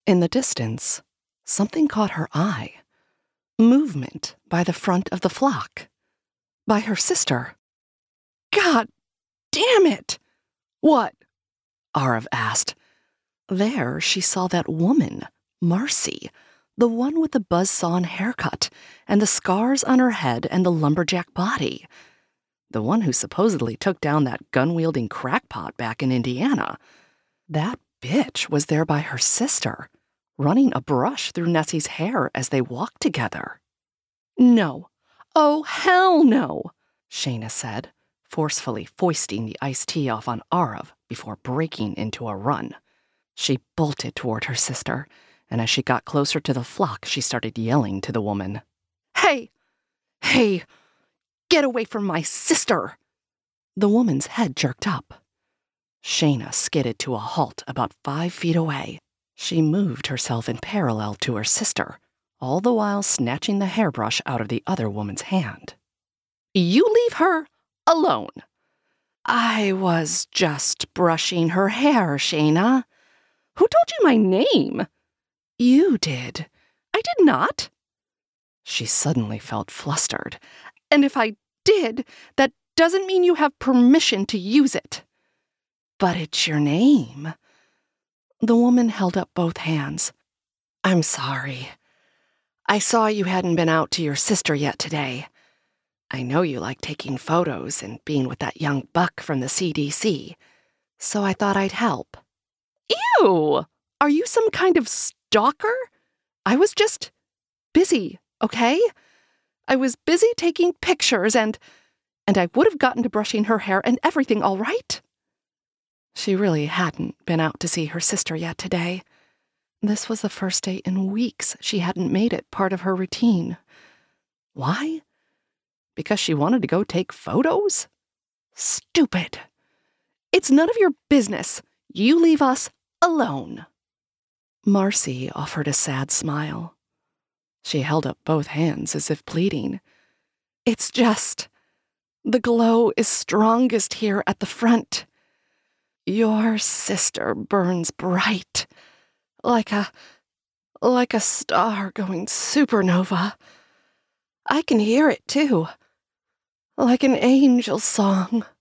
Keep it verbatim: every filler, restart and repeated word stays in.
In the distance, something caught her eye. Movement by the front of the flock. By her sister. God damn it! What? Arav asked. There she saw that woman, Marcy, the one with the buzzsaw haircut and the scars on her head and the lumberjack body. The one who supposedly took down that gun-wielding crackpot back in Indiana. That bitch was there by her sister, running a brush through Nessie's hair as they walked together. No. Oh, hell no, Shayna said, forcefully foisting the iced tea off on Arav before breaking into a run. She bolted toward her sister, and as she got closer to the flock, she started yelling to the woman. Hey! Hey! Get away from my sister! The woman's head jerked up. Shayna skidded to a halt about five feet away. She moved herself in parallel to her sister, all the while snatching the hairbrush out of the other woman's hand. You leave her alone. I was just brushing her hair, Shayna. Who told you my name? You did. I did not. She suddenly felt flustered. And if I did, that doesn't mean you have permission to use it. But it's your name. The woman held up both hands. I'm sorry. I saw you hadn't been out to your sister yet today. I know you like taking photos and being with that young buck from the C D C, so I thought I'd help. Ew! Are you some kind of stalker? I was just busy, okay? I was busy taking pictures and... and I would have gotten to brushing her hair and everything all right. She really hadn't been out to see her sister yet today. This was the first day in weeks she hadn't made it part of her routine. Why? Because she wanted to go take photos? Stupid. It's none of your business. You leave us alone. Marcy offered a sad smile. She held up both hands as if pleading. It's just, the glow is strongest here at the front. Your sister burns bright, like a, like a star going supernova. I can hear it too, like an angel song.